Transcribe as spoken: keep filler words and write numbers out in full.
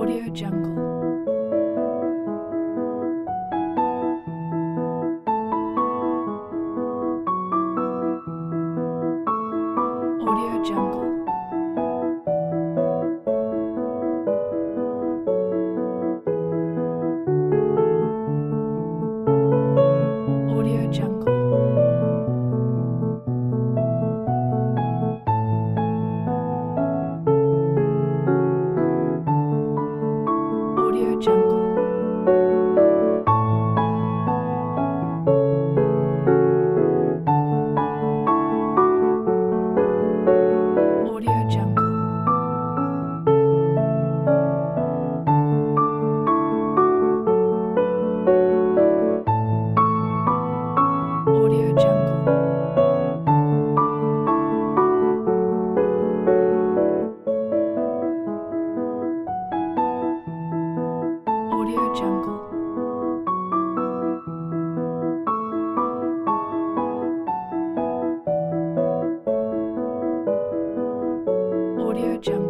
Audio Jungle. Audio Jungle. Audio Jungle. Audio Jungle. Audio Jungle. Audio Jungle. Audio Jungle. Audio Jungle.